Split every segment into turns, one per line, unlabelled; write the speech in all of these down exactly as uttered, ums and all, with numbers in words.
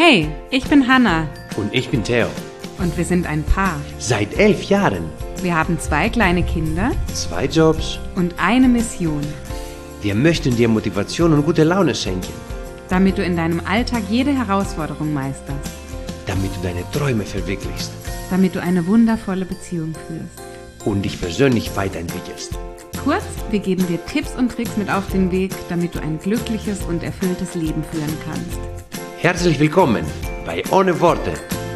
Hey, ich bin Hannah.
Und ich bin Theo.
Und wir sind ein Paar.
Seit elf Jahren.
Wir haben zwei kleine Kinder.
Zwei Jobs.
Und eine Mission.
Wir möchten dir Motivation und gute Laune schenken.
Damit du in deinem Alltag jede Herausforderung meisterst.
Damit du deine Träume verwirklichst.
Damit du eine wundervolle Beziehung führst.
Und dich persönlich weiterentwickelst.
Kurz, wir geben dir Tipps und Tricks mit auf den Weg, damit du ein glückliches und erfülltes Leben führen kannst.
Herzlich willkommen bei Ohne Worte.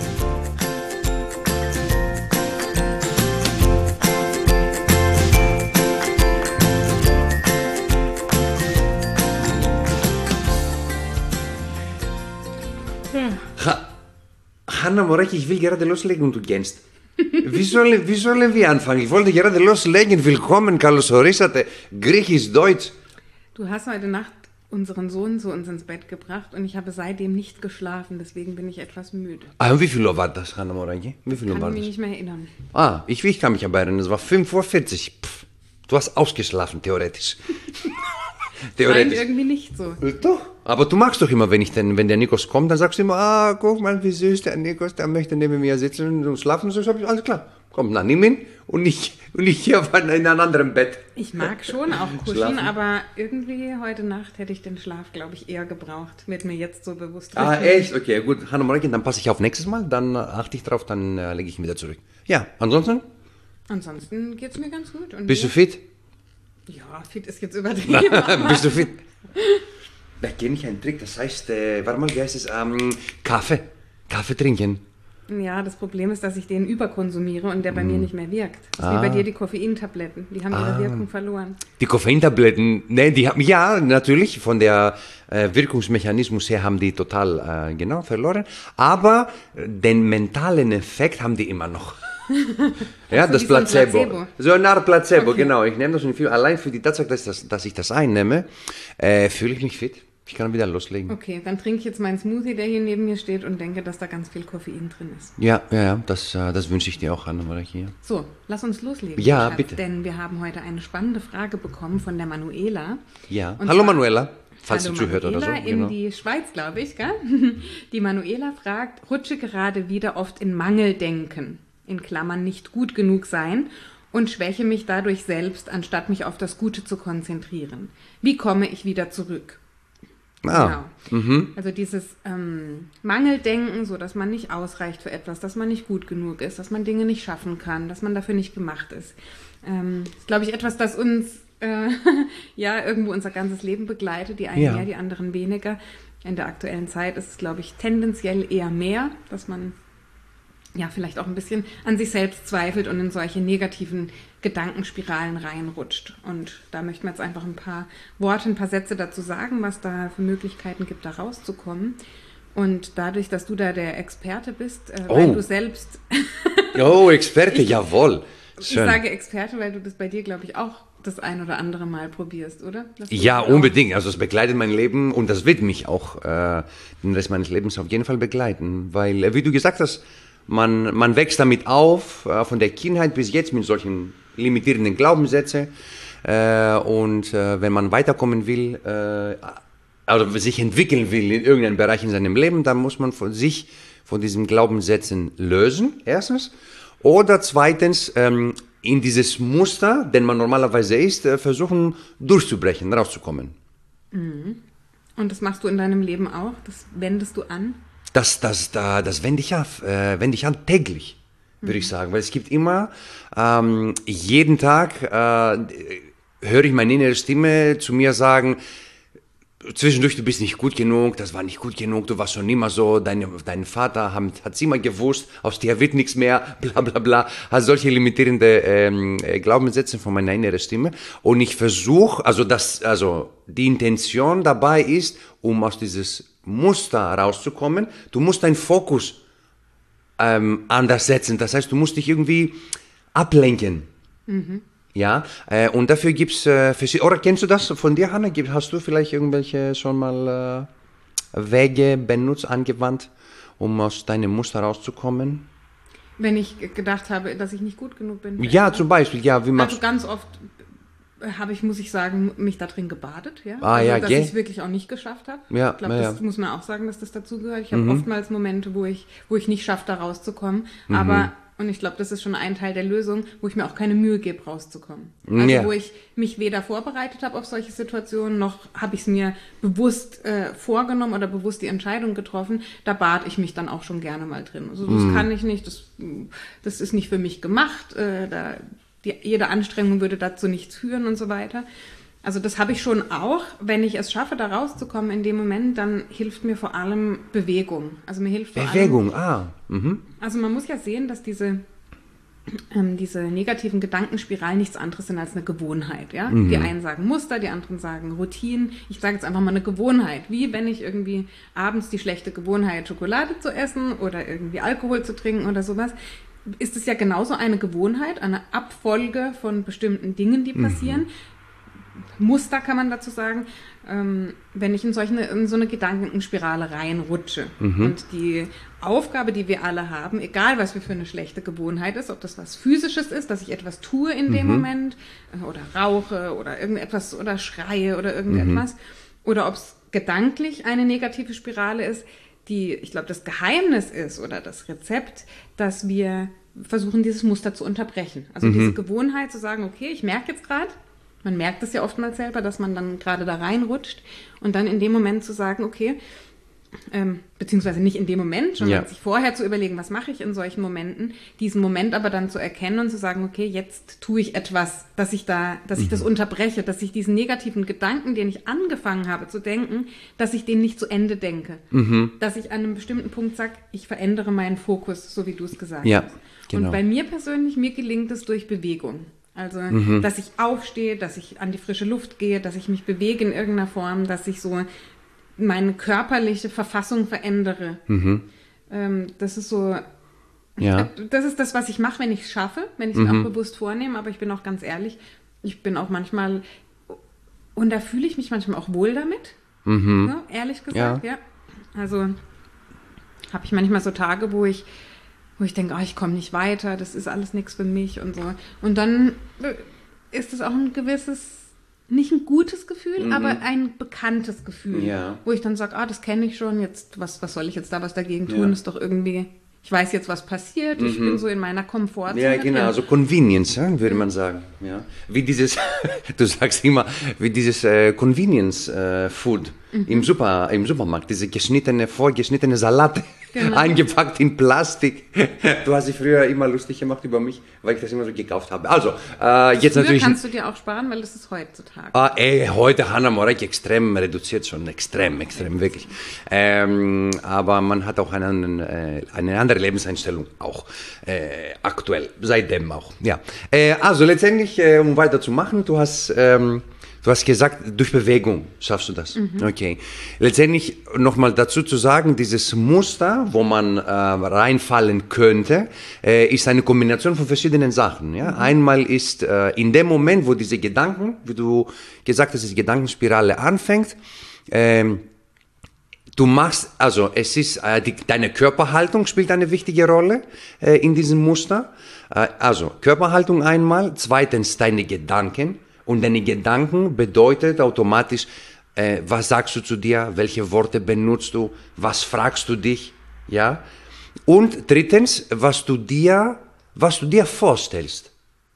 Ha Hanna Moreki, ich will gerade loslegen und du gähnst. Wie, soll, wie sollen wir anfangen? Ich wollte gerade loslegen. Willkommen, καλώς ορίσατε. Griechisch-Deutsch.
Du hast heute Nacht unseren Sohn zu uns ins Bett gebracht und ich habe seitdem nicht geschlafen, deswegen bin ich etwas müde.
Ah, und wie viel Uhr war das, Hanna Moreki? Wie viel Uhr
Kann
war
mich
das?
nicht mehr erinnern.
Ah, ich, ich kann mich aber erinnern, es war fünf Uhr vierzig. Pff, du hast ausgeschlafen, theoretisch.
Scheint irgendwie nicht so.
Doch. Aber du magst doch immer, wenn, ich denn, wenn der Nikos kommt, dann sagst du immer, ah, guck mal, wie süß der Nikos, der möchte neben mir sitzen und schlafen. So, ich, alles klar. Komm, dann nimm ihn und ich, und ich hier in einem anderen Bett.
Ich mag schon auch kuscheln,
Schlafen.
Aber irgendwie heute Nacht hätte ich den Schlaf, glaube ich, eher gebraucht. Wird mir jetzt so bewusst.
Ah, echt? Okay, gut. Hanna Moreki, dann passe ich auf nächstes Mal, dann achte ich drauf, dann äh, lege ich ihn wieder zurück. Ja, ansonsten?
Ansonsten geht es mir ganz gut. Und
Bist
dir?
du fit?
Ja, fit ist jetzt übertrieben.
Bist du fit? Da kenne ich einen Trick, das heißt, äh, warte mal, wie heißt es? Ähm, Kaffee. Kaffee trinken.
Ja, das Problem ist, dass ich den überkonsumiere und der bei mir nicht mehr wirkt. Das ist
Ah.
wie bei dir die Koffeintabletten. Die haben ihre
Ah.
Wirkung verloren.
Die Koffeintabletten, ne, die haben, ja, natürlich, von der äh, Wirkungsmechanismus her haben die total, äh, genau, verloren. Aber äh, den mentalen Effekt haben die immer noch. Ja,
Also
das
wie so ein
Placebo.
Placebo.
So eine Art Placebo,
Okay.
genau. Ich nehme das schon viel. Allein für die Tatsache, dass ich das, dass ich das einnehme, äh, fühle ich mich fit. Ich kann wieder loslegen.
Okay, dann trinke ich jetzt meinen Smoothie, der hier neben mir steht und denke, dass da ganz viel Koffein drin ist.
Ja, ja, ja, das, äh, das wünsche ich dir auch, Hanna Moreki.
So, lass uns loslegen.
Ja,
Schatz,
bitte.
Denn wir haben heute eine spannende Frage bekommen von der Manuela.
Ja.
Und
Hallo
zwar-
Manuela, falls
Hallo
du zuhört oder so.
Manuela in die Schweiz, glaube ich, gell? Die Manuela fragt, rutsche gerade wieder oft in Mangeldenken, in Klammern nicht gut genug sein und schwäche mich dadurch selbst, anstatt mich auf das Gute zu konzentrieren. Wie komme ich wieder zurück?
Ah,
Genau. Also dieses ähm, Mangeldenken, so dass man nicht ausreicht für etwas, dass man nicht gut genug ist, dass man Dinge nicht schaffen kann, dass man dafür nicht gemacht ist. Ähm, ist, glaube ich, etwas, das uns äh, ja irgendwo unser ganzes Leben begleitet, die einen
Ja.
mehr, die anderen weniger. In der aktuellen Zeit ist es, glaube ich, tendenziell eher mehr, dass man ja vielleicht auch ein bisschen an sich selbst zweifelt und in solche negativen Gedankenspiralen reinrutscht. Und da möchten wir jetzt einfach ein paar Worte, ein paar Sätze dazu sagen, was da für Möglichkeiten gibt, da rauszukommen. Und dadurch, dass du da der Experte bist, äh, weil
Oh.
du selbst,
Oh, Experte, jawohl.
ich
Schön.
sage Experte, weil du das bei dir, glaube ich, auch das ein oder andere Mal probierst, oder? Dass du
Ja,
das auch-
unbedingt. Also es begleitet mein Leben und das wird mich auch äh, den Rest meines Lebens auf jeden Fall begleiten. Weil, äh, wie du gesagt hast, man, man wächst damit auf, äh, von der Kindheit bis jetzt mit solchen limitierenden Glaubenssätzen. Äh, und äh, wenn man weiterkommen will, äh, also sich entwickeln will in irgendeinem Bereich in seinem Leben, dann muss man von sich von diesen Glaubenssätzen lösen, erstens. Oder zweitens, ähm, in dieses Muster, den man normalerweise ist, äh, versuchen durchzubrechen, rauszukommen.
Und das machst du in deinem Leben auch? Das wendest du an?
Das, das, da, das wende ich, auf, äh, wende ich an täglich, würde ich sagen. Weil es gibt immer, ähm, jeden Tag äh, höre ich meine innere Stimme zu mir sagen, zwischendurch, du bist nicht gut genug, das war nicht gut genug, du warst schon immer so, dein, dein Vater hat es immer gewusst, aus dir wird nichts mehr, bla bla bla. Also solche limitierende ähm, äh, Glaubenssätze von meiner inneren Stimme. Und ich versuche, also, das, also die Intention dabei ist, um aus dieses Muster rauszukommen, du musst deinen Fokus ähm, anders setzen. Das heißt, du musst dich irgendwie ablenken. Ja, äh, und dafür gibt es, äh, verschied- oder kennst du das von dir, Hanna? Gibt- Hast du vielleicht irgendwelche schon mal äh, Wege benutzt, angewandt, um aus deinem Muster rauszukommen?
Wenn ich g- gedacht habe, dass ich nicht gut genug bin.
Ja, zum Beispiel, ja, wie machst
Also ganz oft habe ich, muss ich sagen, mich da drin gebadet. Ja?
Ah,
also,
ja,
dass
gell?
ich es wirklich auch nicht geschafft habe.
Ja,
ich glaube,
ja,
das
ja.
muss man auch sagen, dass das dazugehört. Ich habe
Mhm.
oftmals Momente, wo ich, wo ich nicht schaffe, da rauszukommen.
Mhm.
Aber, und ich glaube, das ist schon ein Teil der Lösung, wo ich mir auch keine Mühe gebe, rauszukommen. Also
Ja.
wo ich mich weder vorbereitet habe auf solche Situationen, noch habe ich es mir bewusst äh, vorgenommen oder bewusst die Entscheidung getroffen. Da bad ich mich dann auch schon gerne mal drin. Also das
Mhm.
kann ich nicht, das, das ist nicht für mich gemacht. Äh, da, die, jede Anstrengung würde dazu nichts führen und so weiter. Also das habe ich schon auch. Wenn ich es schaffe, da rauszukommen in dem Moment, dann hilft mir vor allem Bewegung. Also mir hilft vor
Bewegung,
allem,
ah. Mhm.
also man muss ja sehen, dass diese, ähm, diese negativen Gedankenspiralen nichts anderes sind als eine Gewohnheit. Ja?
Mhm.
Die einen sagen Muster, die anderen sagen Routinen. Ich sage jetzt einfach mal eine Gewohnheit. Wie wenn ich irgendwie abends die schlechte Gewohnheit, Schokolade zu essen oder irgendwie Alkohol zu trinken oder sowas, ist es ja genauso eine Gewohnheit, eine Abfolge von bestimmten Dingen, die passieren. Mhm. Muster kann man dazu sagen, ähm, wenn ich in, solche, in so eine Gedankenspirale reinrutsche. Mhm. Und die Aufgabe, die wir alle haben, egal was für eine schlechte Gewohnheit ist, ob das was Physisches ist, dass ich etwas tue in dem mhm. Moment äh, oder rauche oder irgendetwas oder schreie oder irgendetwas, mhm. oder ob es gedanklich eine negative Spirale ist, die, ich glaube, das Geheimnis ist oder das Rezept, dass wir versuchen, dieses Muster zu unterbrechen. Also mhm. diese Gewohnheit zu sagen, okay, ich merke jetzt gerade, man merkt es ja oftmals selber, dass man dann gerade da reinrutscht und dann in dem Moment zu sagen, okay, ähm, beziehungsweise nicht in dem Moment, sondern ja. sich vorher zu überlegen, was mache ich in solchen Momenten, diesen Moment aber dann zu erkennen und zu sagen, okay, jetzt tue ich etwas, dass ich da, dass mhm. ich das unterbreche, dass ich diesen negativen Gedanken, den ich angefangen habe zu denken, dass ich den nicht zu Ende denke. Mhm. Dass ich an einem bestimmten Punkt sage, ich verändere meinen Fokus, so wie du es gesagt
ja,
hast.
Genau.
Und bei mir persönlich, mir gelingt es durch Bewegung. Also, mhm. dass ich aufstehe, dass ich an die frische Luft gehe, dass ich mich bewege in irgendeiner Form, dass ich so meine körperliche Verfassung verändere. Mhm. Ähm, das ist so,
ja.
das ist das, was ich mache, wenn ich es schaffe, wenn ich es mhm. mir auch bewusst vornehme, aber ich bin auch ganz ehrlich, ich bin auch manchmal, und da fühle ich mich manchmal auch wohl damit, mhm. ja, ehrlich gesagt, ja. ja. Also habe ich manchmal so Tage, wo ich wo ich denke, oh, ich komme nicht weiter, das ist alles nichts für mich und so. Und dann ist es auch ein gewisses, nicht ein gutes Gefühl, mhm. aber ein bekanntes Gefühl,
ja.
wo ich dann sage, ah, das kenne ich schon, jetzt, was, was soll ich jetzt da was dagegen tun,
ja.
ist doch irgendwie, ich weiß jetzt, was passiert, mhm. ich bin so in meiner Komfortzone.
Ja, genau, also Convenience, ja, würde man sagen. Ja. Wie dieses, du sagst immer, wie dieses äh, Convenience-Food äh, mhm. im, Super, im Supermarkt, diese geschnittene, vorgeschnittene Salate. Genau. Eingepackt in Plastik. Du hast dich früher immer lustig gemacht über mich, weil ich das immer so gekauft habe. Also, äh, jetzt
früher
natürlich.
Kannst du dir auch sparen, weil das ist heutzutage.
Ah, ey, heute Hannah Morek extrem reduziert schon, extrem, extrem, wirklich. Ähm, aber man hat auch einen, äh, eine andere Lebenseinstellung, auch äh, aktuell, seitdem auch. Ja. Äh, also letztendlich, äh, um weiterzumachen, du hast. Ähm, Du hast gesagt, durch Bewegung schaffst du das. Mhm. Okay. Letztendlich nochmal dazu zu sagen, dieses Muster, wo man äh, reinfallen könnte, äh, ist eine Kombination von verschiedenen Sachen. Ja? Mhm. Einmal ist äh, in dem Moment, wo diese Gedanken, wie du gesagt hast, die Gedankenspirale anfängt, ähm, du machst, also es ist, äh, die, deine Körperhaltung spielt eine wichtige Rolle äh, in diesem Muster. Äh, also Körperhaltung einmal, zweitens deine Gedanken. Und deine Gedanken bedeutet automatisch, äh, was sagst du zu dir, welche Worte benutzt du, was fragst du dich, ja? Und drittens, was du dir, was du dir vorstellst.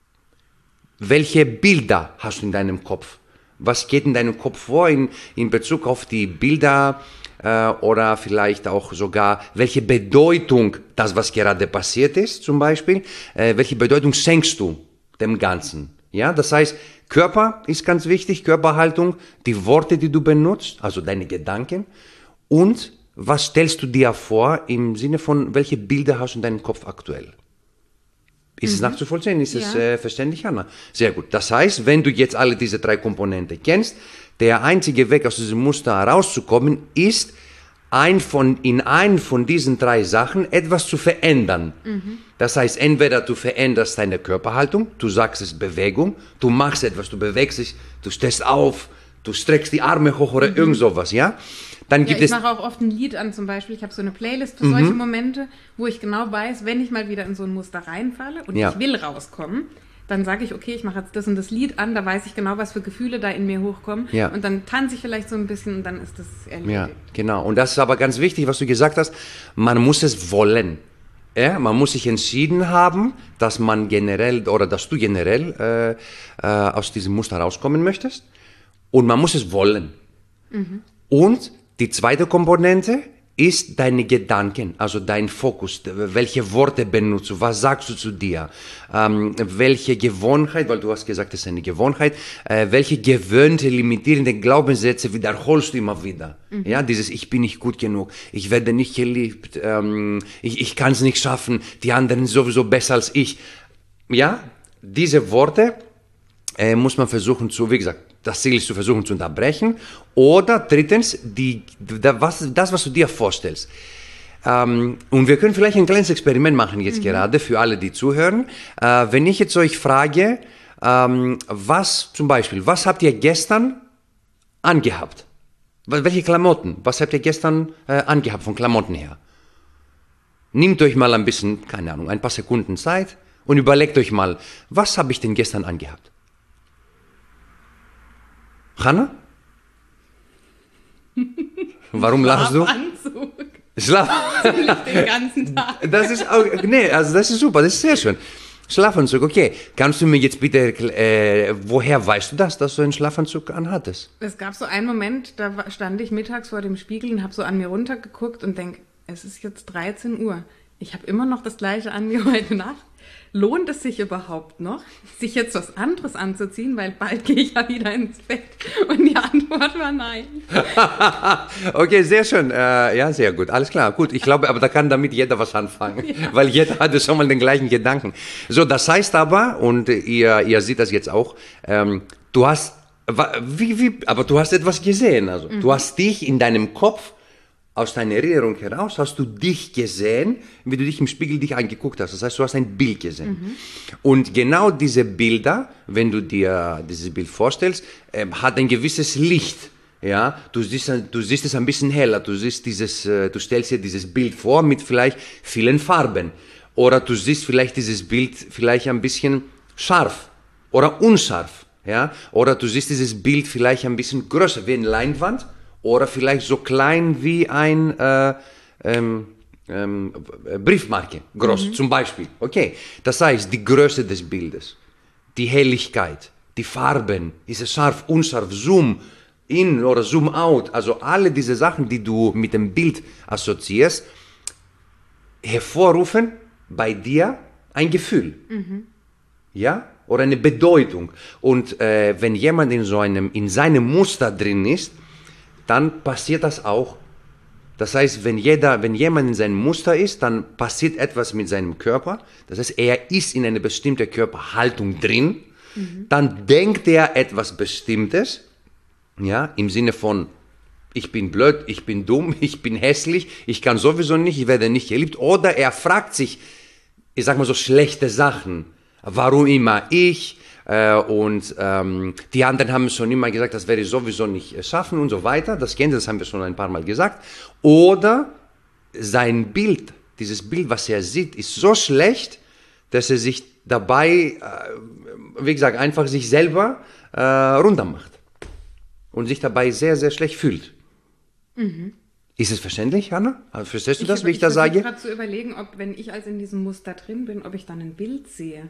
Welche Bilder hast du in deinem Kopf? Was geht in deinem Kopf vor in, in Bezug auf die Bilder äh, oder vielleicht auch sogar, welche Bedeutung das, was gerade passiert ist, zum Beispiel, äh, welche Bedeutung schenkst du dem Ganzen? Ja, das heißt, Körper ist ganz wichtig, Körperhaltung, die Worte, die du benutzt, also deine Gedanken und was stellst du dir vor im Sinne von, welche Bilder hast du in deinem Kopf aktuell? Ist mhm. es nachzuvollziehen? Ist ja. es äh, verständlich, Hanna? Sehr gut. Das heißt, wenn du jetzt alle diese drei Komponenten kennst, der einzige Weg aus diesem Muster herauszukommen ist, ein von, in einen von diesen drei Sachen etwas zu verändern. Mhm. Das heißt, entweder du veränderst deine Körperhaltung, du sagst es Bewegung, du machst etwas, du bewegst dich, du stehst auf, du streckst die Arme hoch oder mhm. irgend sowas, ja? Dann gibt
ja, ich
es
mache auch oft ein Lied an zum Beispiel, ich habe so eine Playlist für mhm. solche Momente, wo ich genau weiß, wenn ich mal wieder in so ein Muster reinfalle und ja. ich will rauskommen, dann sage ich, okay, ich mache jetzt das und das Lied an, da weiß ich genau, was für Gefühle da in mir hochkommen.
Ja.
Und dann tanze ich vielleicht so ein bisschen und dann ist das erledigt.
Ja, genau. Und das ist aber ganz wichtig, was du gesagt hast. Man muss es wollen. Ja, man muss sich entschieden haben, dass man generell oder dass du generell äh, äh, aus diesem Muster rauskommen möchtest. Und man muss es wollen. Mhm. Und die zweite Komponente ist deine Gedanken, also dein Fokus, welche Worte benutzt du, was sagst du zu dir, ähm, welche Gewohnheit, weil du hast gesagt, es ist eine Gewohnheit, äh, welche gewöhnte, limitierende Glaubenssätze wiederholst du immer wieder. Mhm. Ja, dieses ich bin nicht gut genug, ich werde nicht geliebt, ähm, ich, ich kann es nicht schaffen, die anderen sind sowieso besser als ich. Ja, diese Worte äh, muss man versuchen zu, wie gesagt, das Ziel ist zu versuchen zu unterbrechen. Oder drittens, die, da, was, das, was du dir vorstellst. Ähm, und wir können vielleicht ein kleines Experiment machen jetzt mhm. gerade für alle, die zuhören. Äh, wenn ich jetzt euch frage, ähm, was zum Beispiel, was habt ihr gestern angehabt? Welche Klamotten? Was habt ihr gestern äh, angehabt von Klamotten her? Nehmt euch mal ein bisschen, keine Ahnung, ein paar Sekunden Zeit und überlegt euch mal, was habe ich denn gestern angehabt? Hanna? Warum lachst du?
Schlafanzug.
Schlaf.
Den ganzen Tag.
Das ist auch, nee, also das ist super, das ist sehr schön. Schlafanzug, okay. Kannst du mir jetzt bitte, äh, woher weißt du das, dass du einen Schlafanzug anhattest?
Es gab so einen Moment, da stand ich mittags vor dem Spiegel und habe so an mir runtergeguckt und denke, es ist jetzt dreizehn Uhr. Ich habe immer noch das gleiche an wie heute Nacht. Lohnt es sich überhaupt noch, sich jetzt was anderes anzuziehen, weil bald gehe ich ja wieder ins Bett? Und die Antwort war nein.
Okay, sehr schön. Äh, ja, sehr gut. Alles klar. Gut, ich glaube, aber da kann damit jeder was anfangen, ja. Weil jeder hatte schon mal den gleichen Gedanken. So, das heißt aber, und ihr, ihr seht das jetzt auch, ähm, du hast, wie, wie, aber du hast etwas gesehen. Also, mhm. Du hast dich in deinem Kopf, aus deiner Erinnerung heraus hast du dich gesehen, wie du dich im Spiegel dich angeguckt hast. Das heißt, du hast ein Bild gesehen. Mhm. Und genau diese Bilder, wenn du dir dieses Bild vorstellst, äh, hat ein gewisses Licht. Ja, du siehst, du siehst es ein bisschen heller. Du siehst dieses, äh, du stellst dir dieses Bild vor mit vielleicht vielen Farben. Oder du siehst vielleicht dieses Bild vielleicht ein bisschen scharf oder unscharf. Ja, oder du siehst dieses Bild vielleicht ein bisschen größer wie eine Leinwand. Oder vielleicht so klein wie ein äh, ähm, ähm, Briefmarke, groß mhm. zum Beispiel. Okay, das heißt, die Größe des Bildes, die Helligkeit, die Farben, ist es scharf, unscharf, Zoom in oder Zoom out, also alle diese Sachen, die du mit dem Bild assoziierst, hervorrufen bei dir ein Gefühl. Mhm. Ja? Oder eine Bedeutung. Und äh, wenn jemand in so einem, in seinem Muster drin ist, dann passiert das auch. Das heißt, wenn, jeder, wenn jemand in seinem Muster ist, dann passiert etwas mit seinem Körper. Das heißt, er ist in einer bestimmten Körperhaltung drin. Mhm. Dann denkt er etwas Bestimmtes, ja, im Sinne von, ich bin blöd, ich bin dumm, ich bin hässlich, ich kann sowieso nicht, ich werde nicht geliebt. Oder er fragt sich, ich sag mal so schlechte Sachen. Warum immer ich? Äh, und ähm, die anderen haben schon immer gesagt, das werde ich sowieso nicht schaffen und so weiter. Das kennt ihr, das haben wir schon ein paar Mal gesagt. Oder sein Bild, dieses Bild, was er sieht, ist so schlecht, dass er sich dabei, äh, wie gesagt, einfach sich selber äh, runter macht. Und sich dabei sehr, sehr schlecht fühlt. Mhm. Ist es verständlich, Hanna? Verstehst du
ich
das, wie ich,
ich
das sage?
Ich versuche gerade zu überlegen, ob, wenn ich als in diesem Muster drin bin, ob ich dann ein Bild sehe.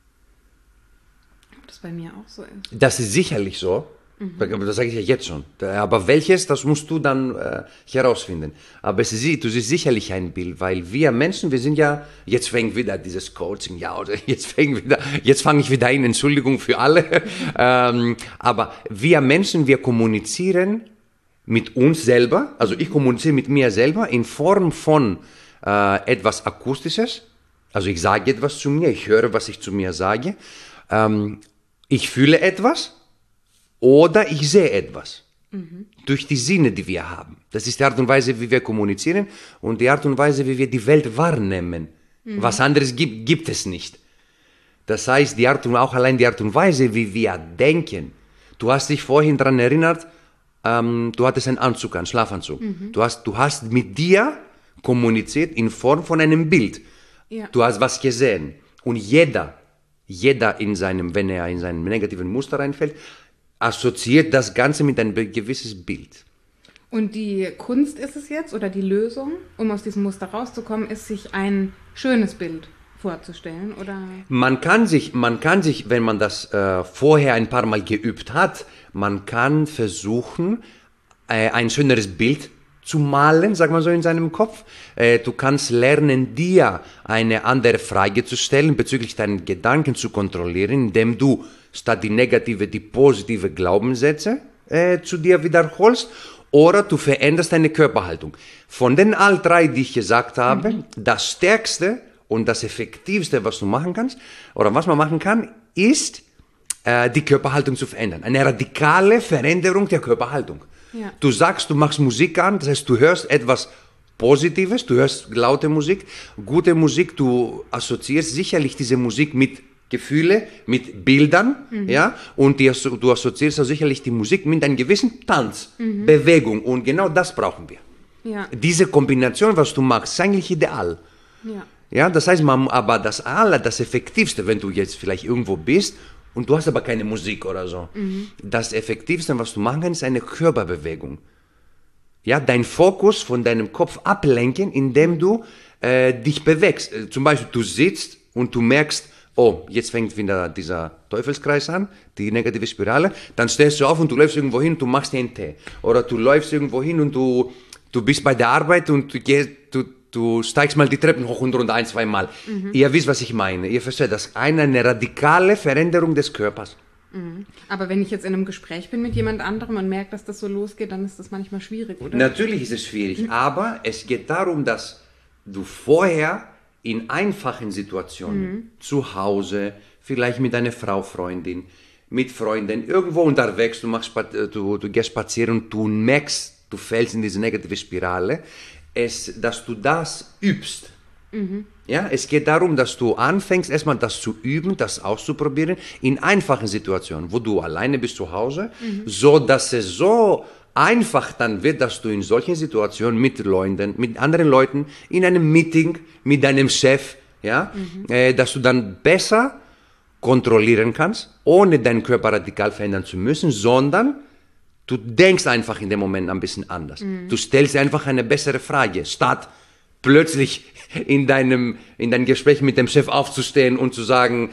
Ob das bei mir auch so ist.
Das ist sicherlich so. Mhm. Das sage ich ja jetzt schon. Aber welches, das musst du dann äh, herausfinden. Aber es ist, du siehst sicherlich ein Bild, weil wir Menschen, wir sind ja, jetzt fängt wieder dieses Coaching, ja, oder jetzt fängt wieder, jetzt fange ich wieder ein, Entschuldigung für alle. ähm, aber wir Menschen, wir kommunizieren mit uns selber, also ich kommuniziere mit mir selber in Form von äh, etwas Akustisches. Also ich sage etwas zu mir, ich höre, was ich zu mir sage. Ähm, ich fühle etwas oder ich sehe etwas. Mhm. Durch die Sinne, die wir haben. Das ist die Art und Weise, wie wir kommunizieren und die Art und Weise, wie wir die Welt wahrnehmen. Mhm. Was anderes gibt, gibt es nicht. Das heißt, die Art und, auch allein die Art und Weise, wie wir denken. Du hast dich vorhin daran erinnert, ähm, du hattest einen Anzug, einen Schlafanzug. Mhm. Du hast, du hast mit dir kommuniziert in Form von einem Bild. Ja. Du hast was gesehen. Und jeder, jeder in seinem, wenn er in seinem negativen Muster reinfällt, assoziiert das Ganze mit einem gewisses Bild.
Und die Kunst ist es jetzt, oder die Lösung, um aus diesem Muster rauszukommen, ist, sich ein schönes Bild vorzustellen, oder?
Man kann sich, man kann sich, wenn man das äh, vorher ein paar Mal geübt hat, man kann versuchen, äh, ein schöneres Bild zu malen, sag mal so, in seinem Kopf. Äh, du kannst lernen, dir eine andere Frage zu stellen, bezüglich deinen Gedanken zu kontrollieren, indem du statt die negative, die positive Glaubenssätze äh, zu dir wiederholst. Oder du veränderst deine Körperhaltung. Von den all drei, die ich gesagt habe, mhm. das Stärkste und das Effektivste, was du machen kannst, oder was man machen kann, ist, äh, die Körperhaltung zu verändern. Eine radikale Veränderung der Körperhaltung. Ja. Du sagst, du machst Musik an, das heißt, du hörst etwas Positives, du hörst laute Musik, gute Musik, du assoziierst sicherlich diese Musik mit Gefühle, mit Bildern, mhm. ja, und die, du assoziierst auch sicherlich die Musik mit einem gewissen Tanz, mhm. Bewegung, und genau das brauchen wir. Ja. Diese Kombination, was du machst, ist eigentlich ideal. Ja. Ja, das heißt, man, aber das aller, das Effektivste, wenn du jetzt vielleicht irgendwo bist und du hast aber keine Musik oder so, mhm. das Effektivste, was du machen kannst, ist eine Körperbewegung. Ja, dein Fokus von deinem Kopf ablenken, indem du äh, dich bewegst. Zum Beispiel, du sitzt und du merkst, oh, jetzt fängt wieder dieser Teufelskreis an, die negative Spirale, dann stehst du auf und du läufst irgendwo hin und du machst dir einen Tee. Oder du läufst irgendwo hin und du, du bist bei der Arbeit und du, gehst, du, du steigst mal die Treppen hoch und runter ein, zwei Mal. Mhm. Ihr wisst, was ich meine. Ihr versteht, das ist eine, eine radikale Veränderung des Körpers.
Mhm. Aber wenn ich jetzt in einem Gespräch bin mit jemand anderem und merke, dass das so losgeht, dann ist das manchmal schwierig, oder?
Natürlich ist es schwierig, mhm. aber es geht darum, dass du vorher in einfachen Situationen, mhm. zu Hause, vielleicht mit einer Frau, Freundin, mit Freunden, irgendwo unterwegs, du, machst, du, du gehst spazieren und du merkst, du fällst in diese negative Spirale, es, dass du das übst. Mhm. Ja, es geht darum, dass du anfängst, erstmal das zu üben, das auszuprobieren, in einfachen Situationen, wo du alleine bist zu Hause, mhm. so dass es so einfach dann wird, dass du in solchen Situationen mit Leuten, mit anderen Leuten, in einem Meeting, mit deinem Chef, ja, mhm. äh, dass du dann besser kontrollieren kannst, ohne deinen Körper radikal verändern zu müssen, sondern du denkst einfach in dem Moment ein bisschen anders. Mhm. Du stellst einfach eine bessere Frage, statt plötzlich in deinem, in deinem Gespräch mit dem Chef aufzustehen und zu sagen,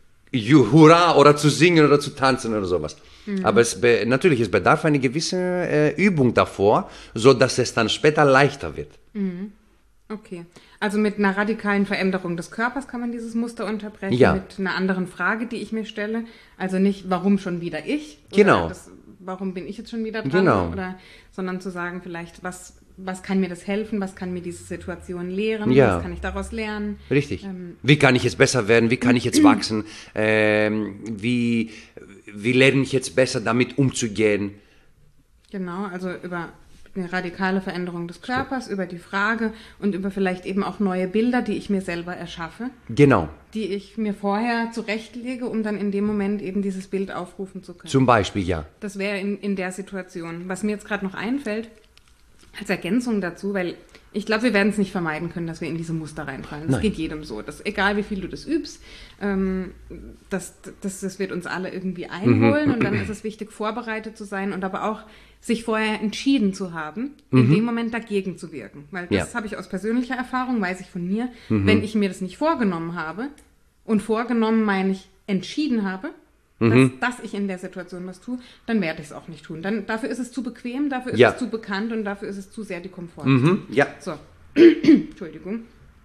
Hurra, oder zu singen oder zu tanzen oder sowas. Mhm. Aber es be- natürlich, es bedarf eine gewisse äh, Übung davor, so dass es dann später leichter wird.
Mhm. Okay. Also mit einer radikalen Veränderung des Körpers kann man dieses Muster unterbrechen,
ja.
mit einer anderen Frage, die ich mir stelle. Also nicht, warum schon wieder ich?
Genau.
Oder das, warum bin ich jetzt schon wieder dran?
Genau.
Oder, sondern zu sagen vielleicht, was, was kann mir das helfen? Was kann mir diese Situation lehren?
Ja.
Was kann ich daraus lernen?
Richtig.
Ähm,
wie kann ich jetzt besser werden? Wie kann ich jetzt wachsen? Ähm, wie, wie lerne ich jetzt besser damit umzugehen?
Genau, also über eine radikale Veränderung des Körpers, über die Frage und über vielleicht eben auch neue Bilder, die ich mir selber erschaffe.
Genau.
Die ich mir vorher zurechtlege, um dann in dem Moment eben dieses Bild aufrufen zu können.
Zum Beispiel, ja.
Das wäre in, in der Situation. Was mir jetzt gerade noch einfällt, als Ergänzung dazu, weil ich glaube, wir werden es nicht vermeiden können, dass wir in diese Muster reinfallen. Das
Nein.
geht jedem so. Das, egal wie viel du das übst, ähm, das, das, das wird uns alle irgendwie einholen. Mhm. Und dann ist es wichtig, vorbereitet zu sein und aber auch sich vorher entschieden zu haben, in mhm. dem Moment dagegen zu wirken. Weil das ja. habe ich aus persönlicher Erfahrung, weiß ich von mir, mhm. wenn ich mir das nicht vorgenommen habe, und vorgenommen meine ich entschieden habe,
mhm.
dass, dass ich in der Situation was tue, dann werde ich es auch nicht tun. Dann, dafür ist es zu bequem, dafür ist
ja.
es zu bekannt und dafür ist es zu sehr die Komfortzone.
Mhm. Ja.
So, Entschuldigung.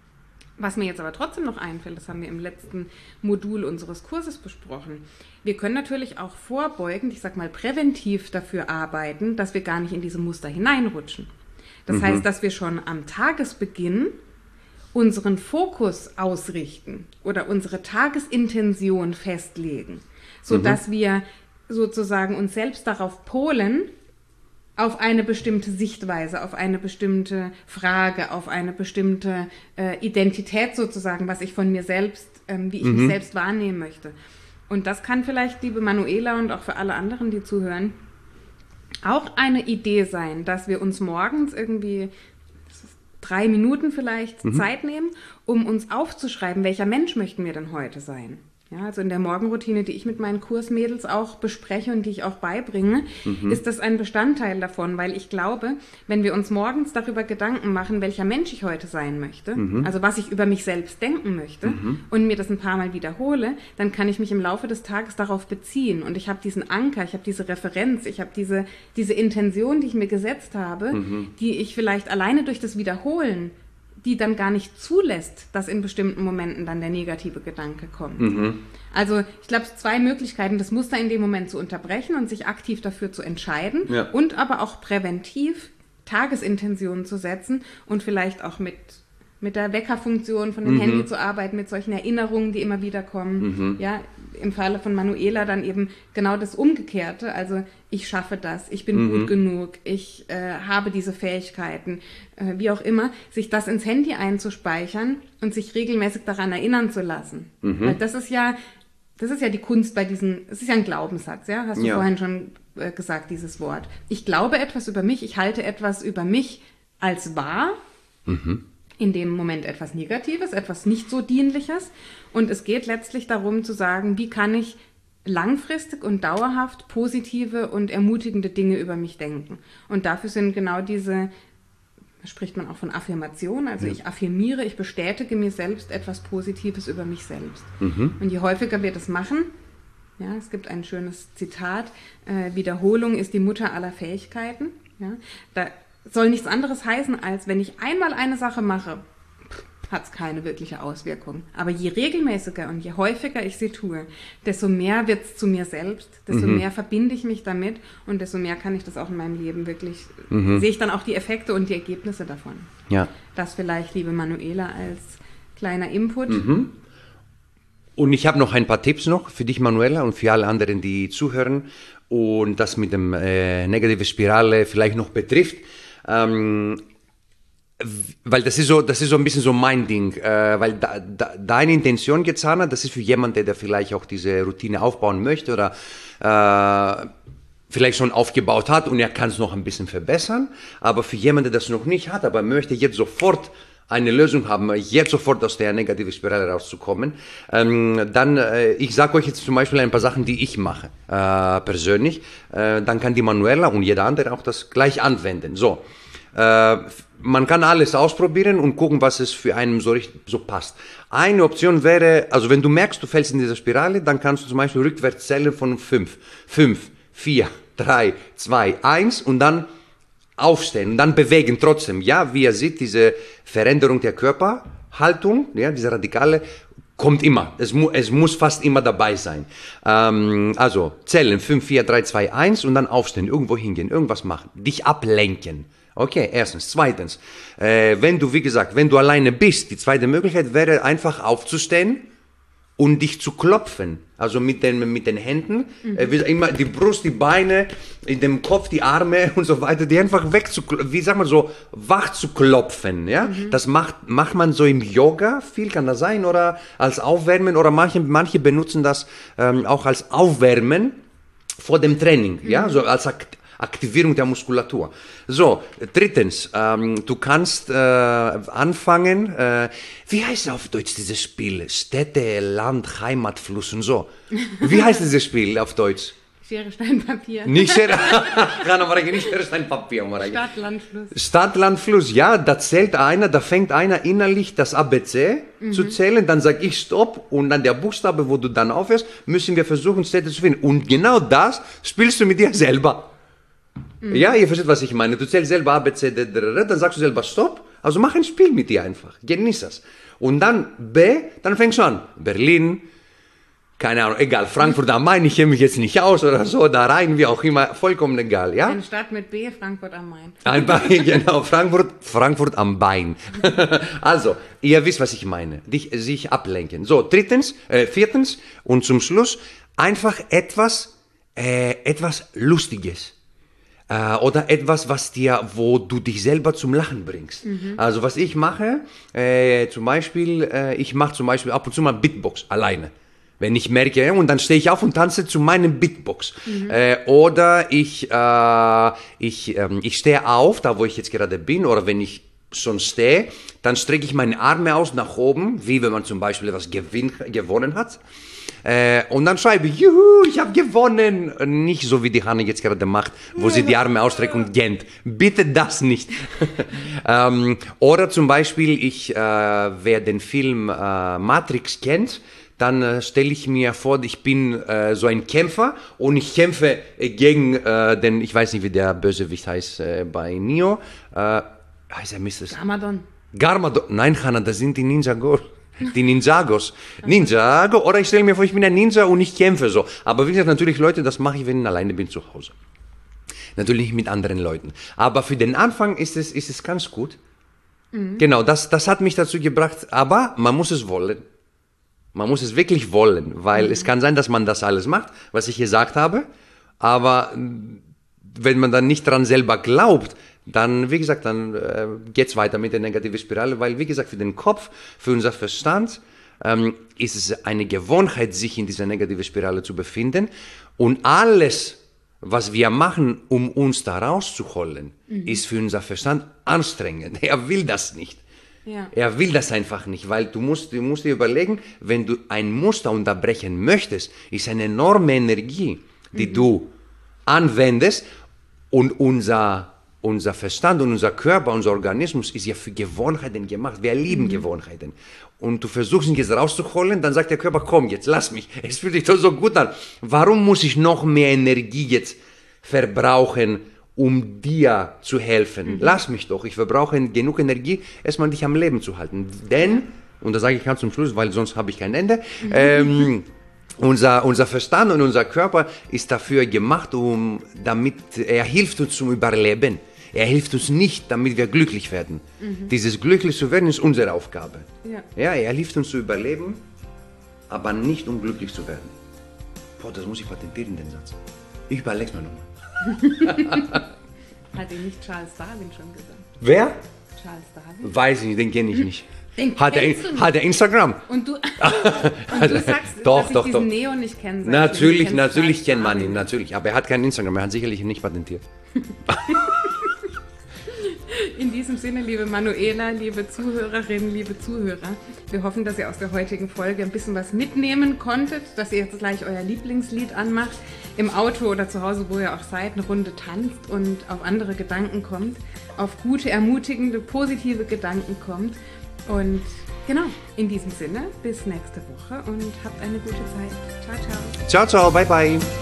Was mir jetzt aber trotzdem noch einfällt, das haben wir im letzten Modul unseres Kurses besprochen. Wir können natürlich auch vorbeugend, ich sag mal präventiv dafür arbeiten, dass wir gar nicht in diese Muster hineinrutschen. Das mhm. heißt, dass wir schon am Tagesbeginn unseren Fokus ausrichten oder unsere Tagesintention festlegen, sodass mhm. wir sozusagen uns selbst darauf polen, auf eine bestimmte Sichtweise, auf eine bestimmte Frage, auf eine bestimmte äh, Identität sozusagen, was ich von mir selbst, ähm, wie ich mhm. mich selbst wahrnehmen möchte. Und das kann vielleicht, liebe Manuela und auch für alle anderen, die zuhören, auch eine Idee sein, dass wir uns morgens irgendwie drei Minuten vielleicht mhm. Zeit nehmen, um uns aufzuschreiben, welcher Mensch möchten wir denn heute sein? Ja, also in der Morgenroutine, die ich mit meinen Kursmädels auch bespreche und die ich auch beibringe, mhm. ist das ein Bestandteil davon, weil ich glaube, wenn wir uns morgens darüber Gedanken machen, welcher Mensch ich heute sein möchte, mhm. also was ich über mich selbst denken möchte mhm. und mir das ein paar Mal wiederhole, dann kann ich mich im Laufe des Tages darauf beziehen und ich habe diesen Anker, ich habe diese Referenz, ich habe diese, diese Intention, die ich mir gesetzt habe, mhm. die ich vielleicht alleine durch das Wiederholen die dann gar nicht zulässt, dass in bestimmten Momenten dann der negative Gedanke kommt. Mhm. Also ich glaube, zwei Möglichkeiten, das Muster in dem Moment zu unterbrechen und sich aktiv dafür zu entscheiden ja. und aber auch präventiv Tagesintentionen zu setzen und vielleicht auch mit, mit der Weckerfunktion von dem mhm. Handy zu arbeiten, mit solchen Erinnerungen, die immer wieder kommen. Mhm. Ja, im Falle von Manuela dann eben genau das Umgekehrte, also ich schaffe das, ich bin mhm. gut genug, ich äh, habe diese Fähigkeiten, äh, wie auch immer, sich das ins Handy einzuspeichern und sich regelmäßig daran erinnern zu lassen. Mhm. Weil das ist ja, das ist ja die Kunst bei diesen, es ist ja ein Glaubenssatz, ja, hast du ja. vorhin schon äh, gesagt, dieses Wort. Ich glaube etwas über mich, ich halte etwas über mich als wahr, mhm. in dem Moment etwas Negatives, etwas nicht so Dienliches. Und es geht letztlich darum zu sagen, wie kann ich langfristig und dauerhaft positive und ermutigende Dinge über mich denken. Und dafür sind genau diese, da spricht man auch von Affirmation, also ja. ich affirmiere, ich bestätige mir selbst etwas Positives über mich selbst. Mhm. Und je häufiger wir das machen, ja, es gibt ein schönes Zitat, äh, Wiederholung ist die Mutter aller Fähigkeiten. Ja, da soll nichts anderes heißen, als wenn ich einmal eine Sache mache, hat es keine wirkliche Auswirkung. Aber je regelmäßiger und je häufiger ich sie tue, desto mehr wird es zu mir selbst, desto mhm. mehr verbinde ich mich damit und desto mehr kann ich das auch in meinem Leben wirklich, mhm. sehe ich dann auch die Effekte und die Ergebnisse davon. Ja. Das vielleicht, liebe Manuela, als kleiner Input.
Mhm. Und ich habe noch ein paar Tipps noch für dich, Manuela, und für alle anderen, die zuhören und das mit dem äh, negative Spirale vielleicht noch betrifft. Ähm, weil das ist so, das ist so ein bisschen so mein Ding, äh, weil da, da, deine Intention, Gezana, das ist für jemanden, der vielleicht auch diese Routine aufbauen möchte oder äh, vielleicht schon aufgebaut hat und er kann es noch ein bisschen verbessern, aber für jemanden, der das noch nicht hat, aber möchte jetzt sofort eine Lösung haben, jetzt sofort aus der negativen Spirale rauszukommen, ähm, dann, äh, ich sage euch jetzt zum Beispiel ein paar Sachen, die ich mache, äh, persönlich, äh, dann kann die Manuela und jeder andere auch das gleich anwenden. So, äh, man kann alles ausprobieren und gucken, was es für einen so, richtig, so passt. Eine Option wäre, also wenn du merkst, du fällst in dieser Spirale, dann kannst du zum Beispiel rückwärts zählen von fünf, fünf, vier, drei, zwei, eins und dann aufstehen und dann bewegen trotzdem. Ja, wie ihr seht, diese Veränderung der Körperhaltung, ja, diese radikale, kommt immer. Es, mu es muss fast immer dabei sein. Ähm, also zählen, fünf, vier, drei, zwei, eins und dann aufstehen, irgendwo hingehen, irgendwas machen, dich ablenken. Okay, erstens. Zweitens, äh, wenn du, wie gesagt, wenn du alleine bist, die zweite Möglichkeit wäre einfach aufzustehen und dich zu klopfen. Also mit den, mit den Händen, mhm. äh, wie immer die Brust, die Beine, in dem Kopf, die Arme und so weiter, die einfach weg zu, wie sagt man so, wach zu klopfen, ja. Mhm. Das macht, macht man so im Yoga viel, kann das sein, oder als Aufwärmen, oder manche, manche benutzen das ähm, auch als Aufwärmen vor dem Training, mhm. ja, so als Akt Aktivierung der Muskulatur. So, drittens, ähm, du kannst äh, anfangen, äh, wie heißt auf Deutsch dieses Spiel? Städte, Land, Heimat, Fluss und so. Wie heißt dieses Spiel auf Deutsch?
Schere, Stein, Papier.
Nicht Schere, nicht Schere, Stein, Papier.
Stadt, Land, Fluss.
Stadt, Land, Fluss, ja, da zählt einer, da fängt einer innerlich das A B C mhm. zu zählen, dann sag ich Stopp und dann der Buchstabe, wo du dann aufhörst, müssen wir versuchen, Städte zu finden. Und genau das spielst du mit dir selber. Mhm. Ja, ihr versteht, was ich meine. Du zählst selber A, B, C, D, D, D, dann sagst du selber Stopp. Also mach ein Spiel mit dir einfach. Genieß das. Und dann B, dann fängst du an. Berlin, keine Ahnung, egal, Frankfurt am Main, ich kenne mich jetzt nicht aus oder so, da rein, wie auch immer, vollkommen egal, ja?
Eine Stadt mit B, Frankfurt am Main.
Ein Bein, genau, Frankfurt, Frankfurt am Bein. Also, ihr wisst, was ich meine. Dich, sich ablenken. So, drittens, äh, viertens und zum Schluss, einfach etwas, äh, etwas Lustiges. Äh, oder etwas, was dir, wo du dich selber zum Lachen bringst. Mhm. Also was ich mache, äh, zum Beispiel, äh, ich mache zum Beispiel ab und zu mal Beatbox alleine. Wenn ich merke, und dann stehe ich auf und tanze zu meinem Beatbox. Mhm. Äh, oder ich, äh, ich, ähm, ich stehe auf, da wo ich jetzt gerade bin, oder wenn ich schon stehe, dann strecke ich meine Arme aus nach oben, wie wenn man zum Beispiel etwas gewinn, gewonnen hat. Äh, und dann schreibe ich, juhu, ich habe gewonnen. Nicht so, wie die Hanne jetzt gerade macht, wo sie die Arme ausstreckt und gähnt. Bitte das nicht. ähm, oder zum Beispiel, ich, äh, wer den Film äh, Matrix kennt, dann äh, stelle ich mir vor, ich bin äh, so ein Kämpfer und ich kämpfe äh, gegen äh, den, ich weiß nicht, wie der Bösewicht heißt äh, bei Neo. Äh, heißt er Mister
Garmadon.
Garmadon. Nein, Hanna, das sind die Ninjago. Die Ninjagos. Ninjago. Oder ich stelle mir vor, ich bin ein Ninja und ich kämpfe so. Aber wie gesagt, natürlich, Leute, das mache ich, wenn ich alleine bin zu Hause. Natürlich mit anderen Leuten. Aber für den Anfang ist es, ist es ganz gut. Mhm. Genau, das, das hat mich dazu gebracht. Aber man muss es wollen. Man muss es wirklich wollen, weil mhm. es kann sein, dass man das alles macht, was ich gesagt habe. Aber wenn man dann nicht dran selber glaubt, dann, wie gesagt, dann äh, geht's weiter mit der negativen Spirale, weil, wie gesagt, für den Kopf, für unser Verstand ähm, ist es eine Gewohnheit, sich in dieser negativen Spirale zu befinden. Und alles, was wir machen, um uns da rauszuholen, mhm. ist für unser Verstand anstrengend. Er will das nicht. Ja. Er will das einfach nicht, weil du musst, du musst dir überlegen, wenn du ein Muster unterbrechen möchtest, ist eine enorme Energie, die mhm. du anwendest, und unser Unser Verstand und unser Körper, unser Organismus ist ja für Gewohnheiten gemacht. Wir lieben mhm. Gewohnheiten. Und du versuchst ihn jetzt rauszuholen, dann sagt der Körper, komm, jetzt lass mich. Es fühlt sich doch so gut an. Warum muss ich noch mehr Energie jetzt verbrauchen, um dir zu helfen? Mhm. Lass mich doch. Ich verbrauche genug Energie, erstmal dich am Leben zu halten. Denn, und das sage ich ganz zum Schluss, weil sonst habe ich kein Ende, mhm. ähm, Unser, unser Verstand und unser Körper ist dafür gemacht, um, damit er hilft uns zum Überleben. Er hilft uns nicht, damit wir glücklich werden. Mhm. Dieses glücklich zu werden ist unsere Aufgabe. Ja. Ja, er hilft uns zu überleben, aber nicht um glücklich zu werden. Boah, das muss ich patentieren, den Satz. Ich überleg's mir nochmal.
Hat ihn nicht Charles Darwin schon gesagt?
Wer?
Charles Darwin?
Weiß ich nicht, den kenne ich nicht.
Den
hat, er, hat er Instagram?
Und du, und du sagst,
doch,
dass
doch,
ich
doch.
diesen Neo nicht kenne.
Natürlich, natürlich kennt man ihn, natürlich. Aber er hat kein Instagram, er hat sicherlich nicht patentiert.
In diesem Sinne, liebe Manuela, liebe Zuhörerinnen, liebe Zuhörer, wir hoffen, dass ihr aus der heutigen Folge ein bisschen was mitnehmen konntet, dass ihr jetzt gleich euer Lieblingslied anmacht, im Auto oder zu Hause, wo ihr auch seid, eine Runde tanzt und auf andere Gedanken kommt, auf gute, ermutigende, positive Gedanken kommt. Und genau, in diesem Sinne, bis nächste Woche und habt eine gute Zeit. Ciao, ciao.
Ciao, ciao, bye, bye.